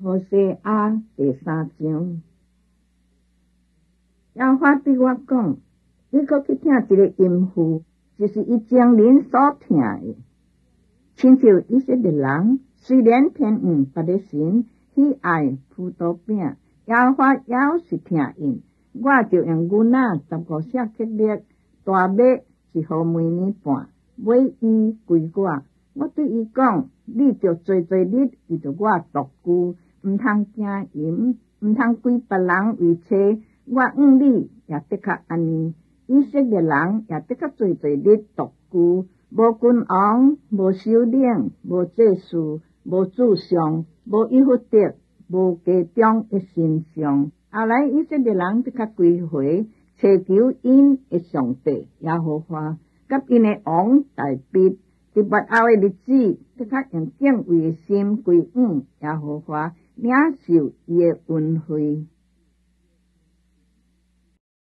何西阿第3章。耶和华对我讲，你搁去听一个音符，就是伊将人所听的。亲像以色列人，虽然偏误别个神，喜爱葡萄饼，耶和华也是听因。我就用牛仔15舍克勒，大马1号每年半，买伊归我。我对伊讲，你就做日，伊就我独居，毋通惊淫，毋通归别人为妻。我你也的确安尼，以色列人也的确做日独居，无君王，无首领，无祭司，无主上，无以弗得，无家中的神像。后来以色列人的确归回，祈求因的上帝耶和华，甲因的王大卫。伫末后的日子，的确用敬畏的心归耶和华，领受伊的恩惠。